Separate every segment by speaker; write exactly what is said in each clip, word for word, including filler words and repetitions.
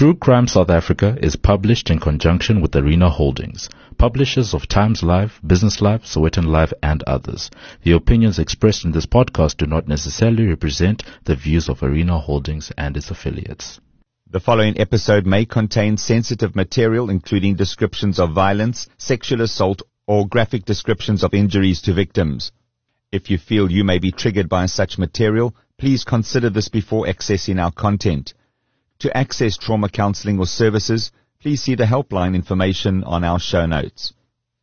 Speaker 1: True Crime South Africa is published in conjunction with Arena Holdings, publishers of Times Live, Business Live, Sowetan Live, and others. The opinions expressed in this podcast do not necessarily represent the views of Arena Holdings and its affiliates.
Speaker 2: The following episode may contain sensitive material, including descriptions of violence, sexual assault, or graphic descriptions of injuries to victims. If you feel you may be triggered by such material, please consider this before accessing our content. To access trauma counseling or services, please see the helpline information on our show notes.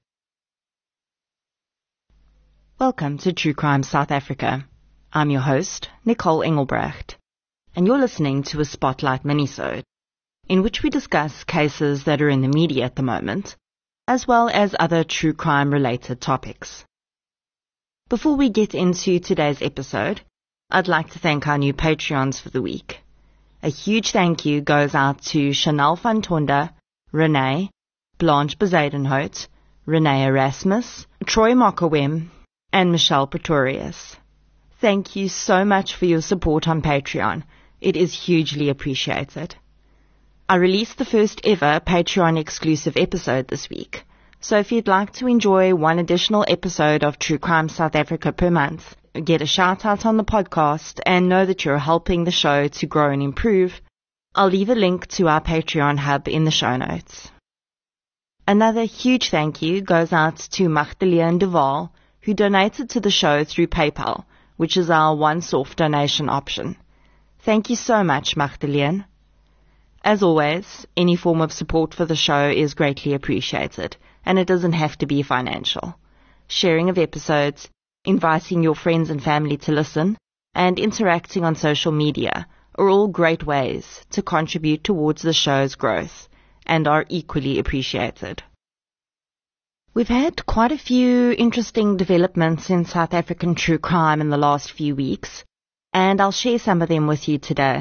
Speaker 3: Welcome to True Crime South Africa. I'm your host, Nicole Engelbrecht, and you're listening to a Spotlight minisode, in which we discuss cases that are in the media at the moment, as well as other true crime-related topics. Before we get into today's episode, I'd like to thank our new Patreons for the week. A huge thank you goes out to Chanel van Tonda, Renee, Blanche Bezuidenhout, Renee Erasmus, Troy Mockawem, and Michelle Pretorius. Thank you so much for your support on Patreon. It is hugely appreciated. I released the first ever Patreon exclusive episode this week, so if you'd like to enjoy one additional episode of True Crime South Africa per month, get a shout out on the podcast, and know that you're helping the show to grow and improve, I'll leave a link to our Patreon hub in the show notes. Another huge thank you goes out to Magdalene Duval, who donated to the show through PayPal, which is our once-off donation option. Thank you so much, Magdalene. As always, any form of support for the show is greatly appreciated, and it doesn't have to be financial. Sharing of episodes, inviting your friends and family to listen, and interacting on social media are all great ways to contribute towards the show's growth and are equally appreciated. We've had quite a few interesting developments in South African true crime in the last few weeks, and I'll share some of them with you today.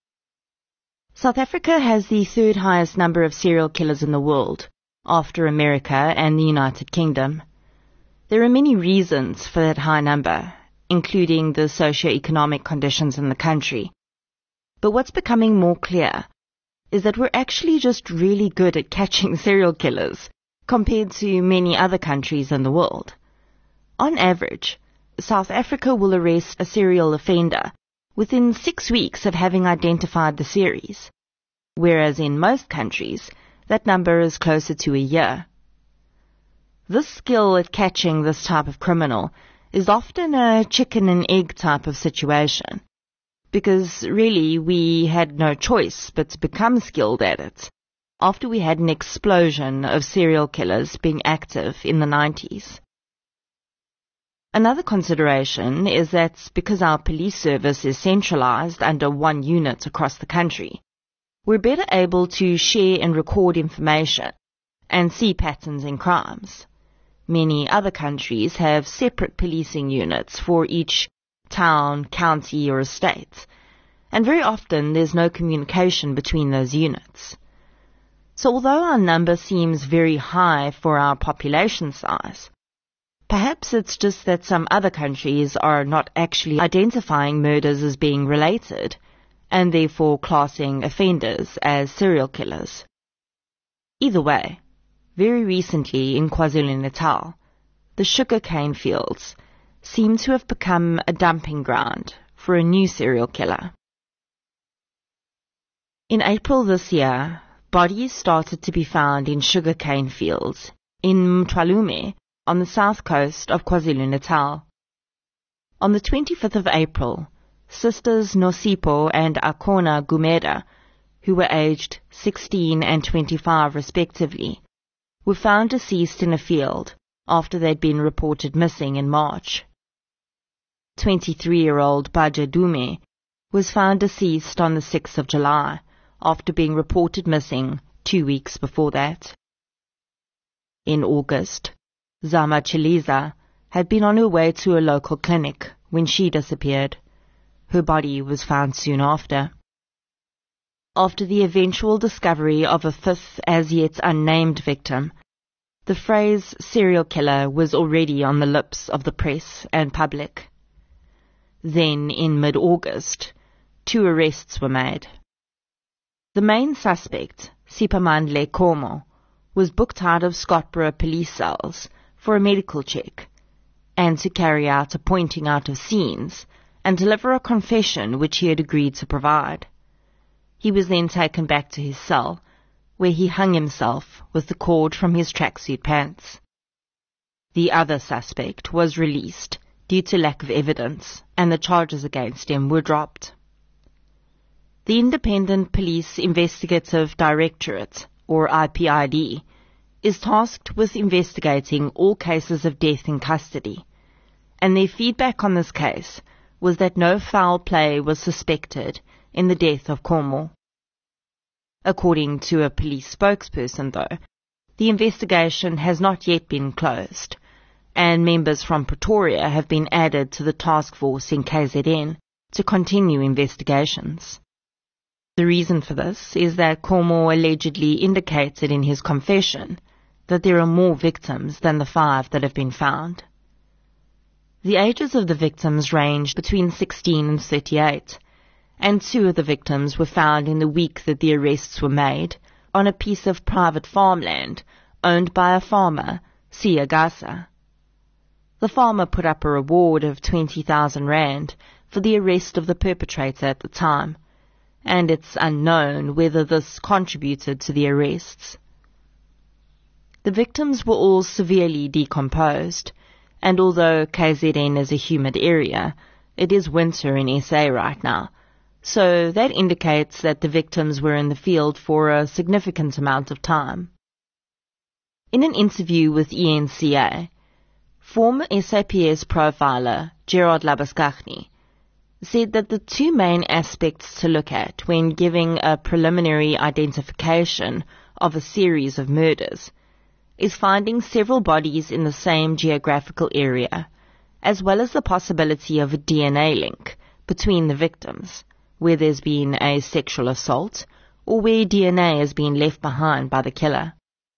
Speaker 3: South Africa has the third highest number of serial killers in the world, after America and the United Kingdom. There are many reasons for that high number, including the socio-economic conditions in the country. But what's becoming more clear is that we're actually just really good at catching serial killers compared to many other countries in the world. On average, South Africa will arrest a serial offender within six weeks of having identified the series, whereas in most countries, that number is closer to a year. This skill at catching this type of criminal is often a chicken and egg type of situation, because really we had no choice but to become skilled at it after we had an explosion of serial killers being active in the nineties. Another consideration is that because our police service is centralized under one unit across the country, we're better able to share and record information and see patterns in crimes. Many other countries have separate policing units for each town, county, or estate, and very often there's no communication between those units. So although our number seems very high for our population size, perhaps it's just that some other countries are not actually identifying murders as being related, and therefore classing offenders as serial killers. Either way, very recently in KwaZulu-Natal, the sugarcane fields seem to have become a dumping ground for a new serial killer. In April this year, bodies started to be found in sugarcane fields in Mthwalume on the south coast of KwaZulu-Natal. On the twenty-fifth of April, sisters Nosipho and Akona Gumeda, who were aged sixteen and twenty-five respectively, were found deceased in a field after they'd been reported missing in March. twenty-three-year-old Baja Dume was found deceased on the sixth of July after being reported missing two weeks before that. In August, Zama Chiliza had been on her way to a local clinic when she disappeared. Her body was found soon after. After the eventual discovery of a fifth as yet unnamed victim, the phrase serial killer was already on the lips of the press and public. Then, in mid-August, two arrests were made. The main suspect, Siphamandla Khomo, was booked out of Scottburgh police cells for a medical check and to carry out a pointing out of scenes and deliver a confession which he had agreed to provide. He was then taken back to his cell, where he hung himself with the cord from his tracksuit pants. The other suspect was released due to lack of evidence, and the charges against him were dropped. The Independent Police Investigative Directorate, or I P I D, is tasked with investigating all cases of death in custody, and their feedback on this case was that no foul play was suspected in the death of Khomo. According to a police spokesperson, though, the investigation has not yet been closed, and members from Pretoria have been added to the task force in K Z N to continue investigations. The reason for this is that Khomo allegedly indicated in his confession that there are more victims than the five that have been found. The ages of the victims range between sixteen and thirty-eight, and two of the victims were found in the week that the arrests were made on a piece of private farmland owned by a farmer, Siyagasa. The farmer put up a reward of twenty thousand rand for the arrest of the perpetrator at the time, and it's unknown whether this contributed to the arrests. The victims were all severely decomposed, and although K Z N is a humid area, it is winter in S A right now, so that indicates that the victims were in the field for a significant amount of time. In an interview with E N C A, former S A P S profiler Gerard Labuschagne said that the two main aspects to look at when giving a preliminary identification of a series of murders is finding several bodies in the same geographical area, as well as the possibility of a D N A link between the victims, where there's been a sexual assault or where D N A has been left behind by the killer.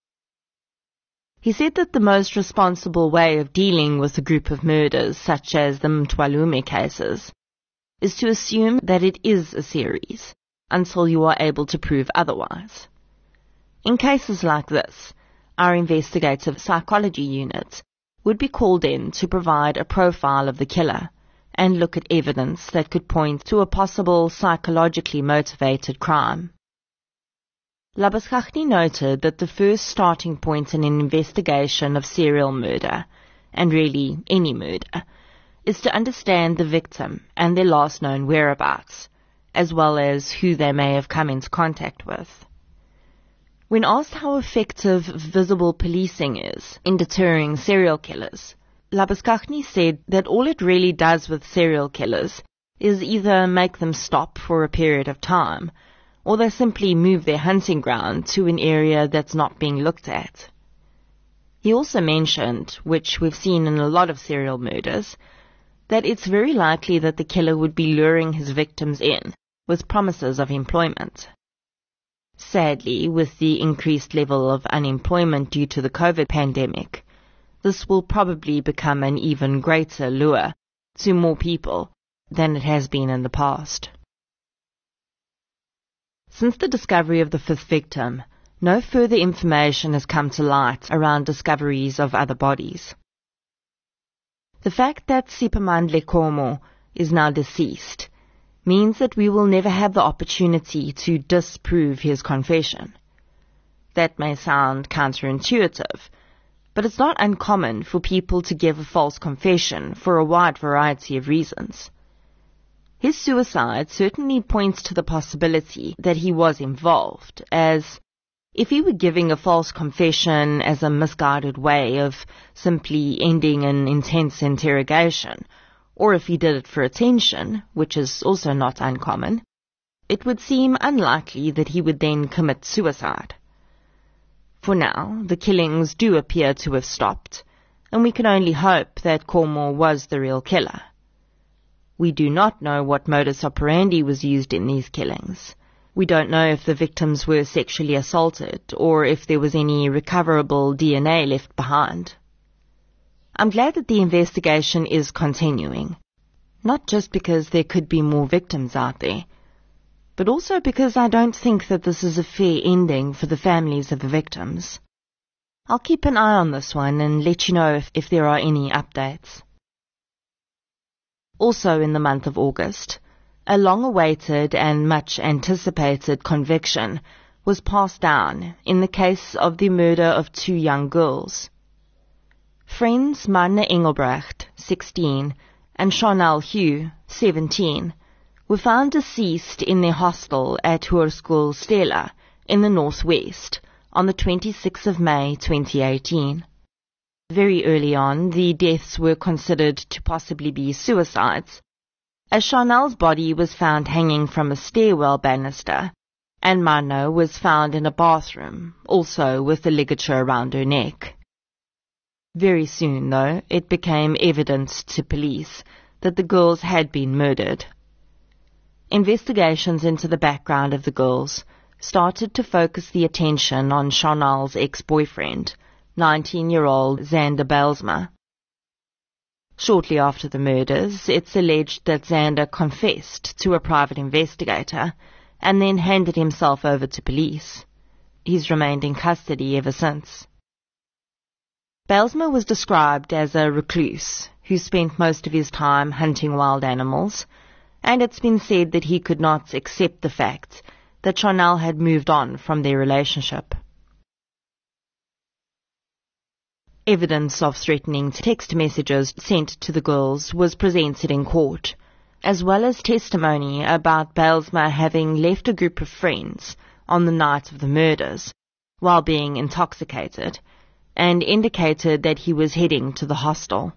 Speaker 3: He said that the most responsible way of dealing with a group of murders, such as the Mthwalume cases, is to assume that it is a series until you are able to prove otherwise. In cases like this, our investigative psychology unit would be called in to provide a profile of the killer and look at evidence that could point to a possible psychologically motivated crime. Labuschagne noted that the first starting point in an investigation of serial murder, and really any murder, is to understand the victim and their last known whereabouts, as well as who they may have come into contact with. When asked how effective visible policing is in deterring serial killers, Labuschagne said that all it really does with serial killers is either make them stop for a period of time, or they simply move their hunting ground to an area that's not being looked at. He also mentioned, which we've seen in a lot of serial murders, that it's very likely that the killer would be luring his victims in with promises of employment. Sadly, with the increased level of unemployment due to the COVID pandemic, this will probably become an even greater lure to more people than it has been in the past. Since the discovery of the fifth victim, no further information has come to light around discoveries of other bodies. The fact that Siphamandla Khomo is now deceased means that we will never have the opportunity to disprove his confession. That may sound counterintuitive, but it's not uncommon for people to give a false confession for a wide variety of reasons. His suicide certainly points to the possibility that he was involved, as if he were giving a false confession as a misguided way of simply ending an intense interrogation, or if he did it for attention, which is also not uncommon, it would seem unlikely that he would then commit suicide. For now, the killings do appear to have stopped, and we can only hope that Khomo was the real killer. We do not know what modus operandi was used in these killings. We don't know if the victims were sexually assaulted or if there was any recoverable D N A left behind. I'm glad that the investigation is continuing, not just because there could be more victims out there, but also because I don't think that this is a fair ending for the families of the victims. I'll keep an eye on this one and let you know if, if there are any updates. Also in the month of August, a long-awaited and much-anticipated conviction was passed down in the case of the murder of two young girls. Friends Marne Engelbrecht, sixteen, and Chanel Hugh, seventeen, were found deceased in their hostel at Hoërskool Stella in the northwest on the twenty-sixth of May twenty eighteen. Very early on, the deaths were considered to possibly be suicides, as Chanel's body was found hanging from a stairwell banister, and Marne was found in a bathroom, also with a ligature around her neck. Very soon, though, it became evident to police that the girls had been murdered. Investigations into the background of the girls started to focus the attention on Chanel's ex-boyfriend, nineteen-year-old Xander Bylsma. Shortly after the murders, it's alleged that Xander confessed to a private investigator and then handed himself over to police. He's remained in custody ever since. Bylsma was described as a recluse who spent most of his time hunting wild animals, and it's been said that he could not accept the fact that Chanel had moved on from their relationship. Evidence of threatening text messages sent to the girls was presented in court, as well as testimony about Bylsma having left a group of friends on the night of the murders while being intoxicated, and indicated that he was heading to the hostel.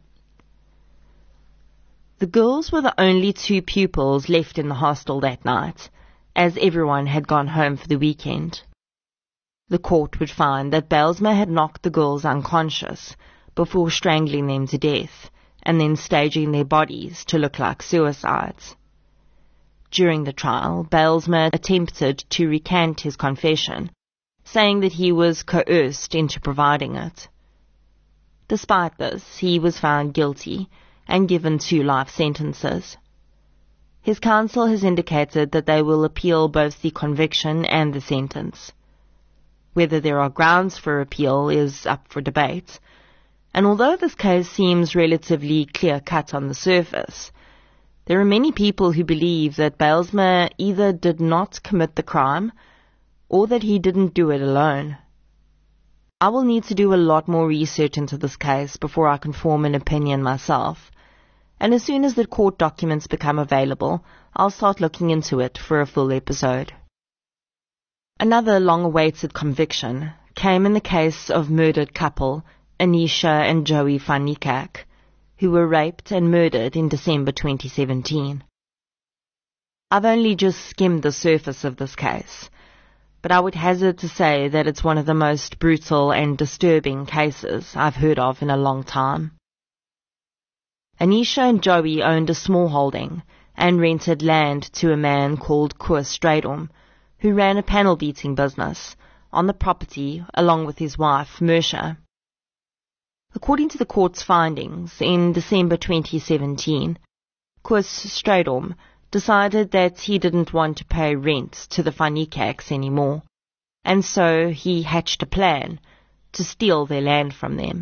Speaker 3: The girls were the only two pupils left in the hostel that night, as everyone had gone home for the weekend. The court would find that Bylsma had knocked the girls unconscious before strangling them to death and then staging their bodies to look like suicides. During the trial, Bylsma attempted to recant his confession, saying that he was coerced into providing it. Despite this, he was found guilty and given two life sentences. His counsel has indicated that they will appeal both the conviction and the sentence. Whether there are grounds for appeal is up for debate, and although this case seems relatively clear-cut on the surface, there are many people who believe that Bylsma either did not commit the crime or that he didn't do it alone. I will need to do a lot more research into this case before I can form an opinion myself, and as soon as the court documents become available, I'll start looking into it for a full episode. Another long-awaited conviction came in the case of murdered couple Anisha and Joey van Niekerk, who were raped and murdered in December twenty seventeen. I've only just skimmed the surface of this case, but I would hazard to say that it's one of the most brutal and disturbing cases I've heard of in a long time. Anisha and Joey owned a small holding and rented land to a man called Koos Strydom, who ran a panel beating business on the property along with his wife, Mersha. According to the court's findings, in December twenty seventeen, Koos Strydom decided that he didn't want to pay rent to the Van Niekerks anymore, and so he hatched a plan to steal their land from them.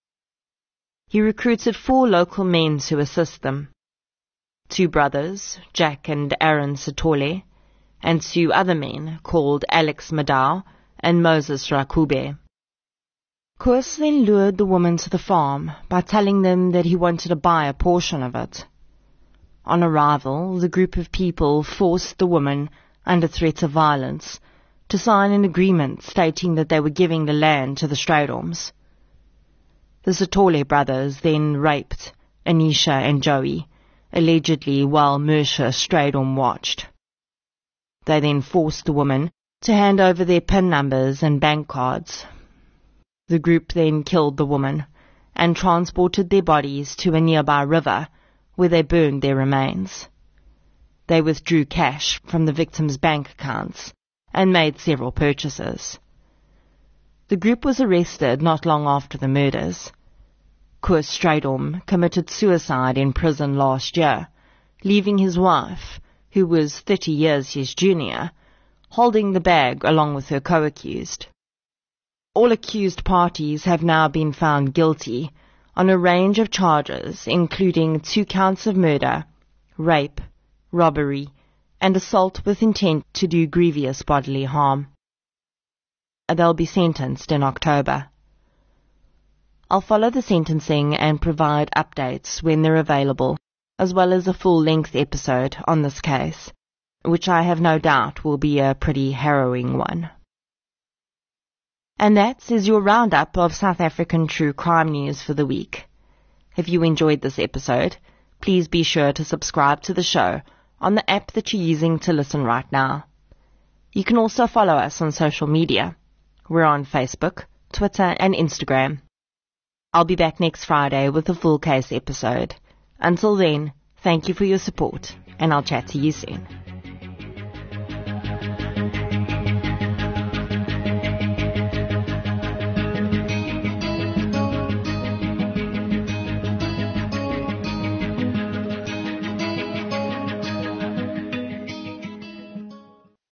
Speaker 3: He recruited four local men to assist them: two brothers, Jack and Aaron Sitole, and two other men called Alex Madau and Moses Rakube. Koos then lured the woman to the farm by telling them that he wanted to buy a portion of it. On arrival, the group of people forced the woman, under threat of violence, to sign an agreement stating that they were giving the land to the Strydoms. The Sitole brothers then raped Anisha and Joey, allegedly while Mersha Strydom watched. They then forced the woman to hand over their PIN numbers and bank cards. The group then killed the woman and transported their bodies to a nearby river, where they burned their remains. They withdrew cash from the victims' bank accounts and made several purchases. The group was arrested not long after the murders. Koos Strydom committed suicide in prison last year, leaving his wife, who was thirty years his junior, holding the bag along with her co-accused. All accused parties have now been found guilty on a range of charges, including two counts of murder, rape, robbery, and assault with intent to do grievous bodily harm. They'll be sentenced in October. I'll follow the sentencing and provide updates when they're available, as well as a full-length episode on this case, which I have no doubt will be a pretty harrowing one. And that is your roundup of South African true crime news for the week. If you enjoyed this episode, please be sure to subscribe to the show on the app that you're using to listen right now. You can also follow us on social media. We're on Facebook, Twitter, and Instagram. I'll be back next Friday with a full case episode. Until then, thank you for your support, and I'll chat to you soon.